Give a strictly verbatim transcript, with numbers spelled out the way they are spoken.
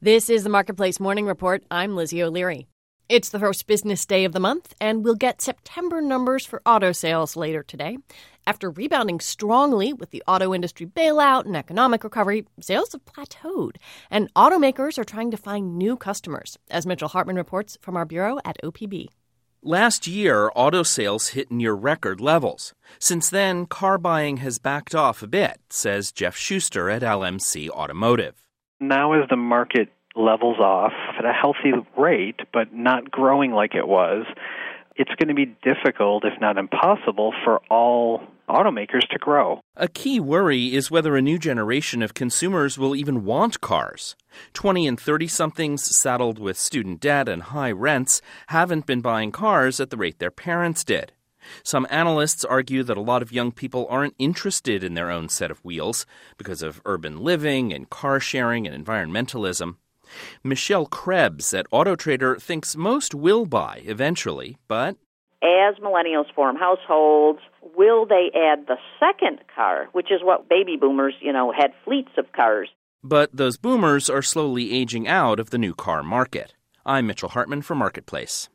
This is the Marketplace Morning Report. I'm Lizzie O'Leary. It's the first business day of the month, and we'll get September numbers for auto sales later today. After rebounding strongly with the auto industry bailout and economic recovery, sales have plateaued, and automakers are trying to find new customers, as Mitchell Hartman reports from our bureau at O P B. Last year, auto sales hit near record levels. Since then, car buying has backed off a bit, says Jeff Schuster at L M C Automotive. Now as the market levels off at a healthy rate, but not growing like it was, it's going to be difficult, if not impossible, for all automakers to grow. A key worry is whether a new generation of consumers will even want cars. twenty and thirty-somethings saddled with student debt and high rents haven't been buying cars at the rate their parents did. Some analysts argue that a lot of young people aren't interested in their own set of wheels because of urban living and car sharing and environmentalism. Michelle Krebs at AutoTrader thinks most will buy eventually, but as millennials form households, will they add the second car, which is what baby boomers, you know, had fleets of cars? But those boomers are slowly aging out of the new car market. I'm Mitchell Hartman for Marketplace.